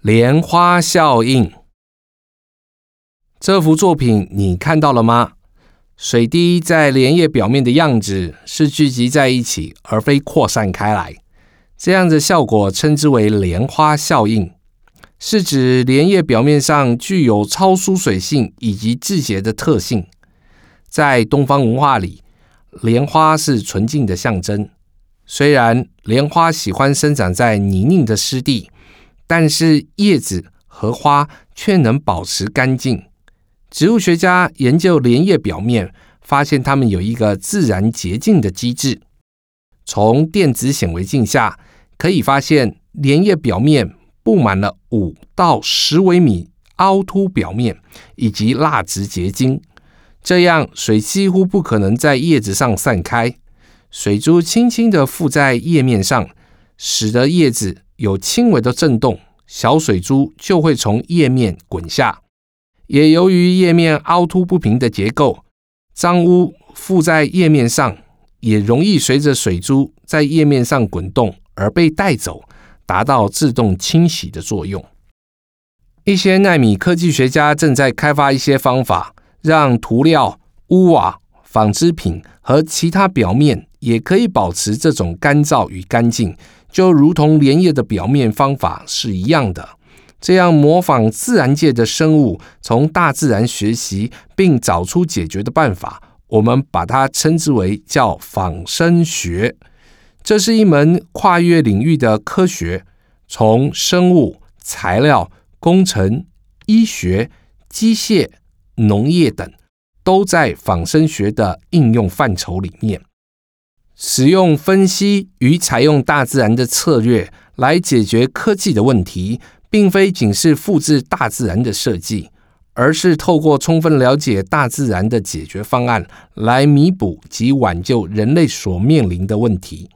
莲花效应。这幅作品你看到了吗？水滴在莲叶表面的样子是聚集在一起，而非扩散开来。这样的效果称之为莲花效应，是指莲叶表面上具有超疏水性以及致结的特性。在东方文化里，莲花是纯净的象征。虽然莲花喜欢生长在泥泞的湿地，但是叶子和花却能保持干净。植物学家研究莲叶表面，发现它们有一个自然洁净的机制。从电子显微镜下可以发现，莲叶表面布满了5到10微米凹凸表面以及蜡质结晶，这样水几乎不可能在叶子上散开。水珠轻轻地附在叶面上，使得叶子有轻微的震动，小水珠就会从叶面滚下。也由于叶面凹凸不平的结构，脏污附在叶面上，也容易随着水珠在叶面上滚动而被带走，达到自动清洗的作用。一些奈米科技学家正在开发一些方法，让涂料、屋瓦、纺织品和其他表面也可以保持这种干燥与干净，就如同莲叶的表面方法是一样的。这样模仿自然界的生物，从大自然学习并找出解决的办法，我们把它称之为叫仿生学。这是一门跨越领域的科学，从生物、材料、工程、医学、机械、农业等，都在仿生学的应用范畴里面。使用分析与采用大自然的策略来解决科技的问题，并非仅是复制大自然的设计，而是透过充分了解大自然的解决方案，来弥补及挽救人类所面临的问题。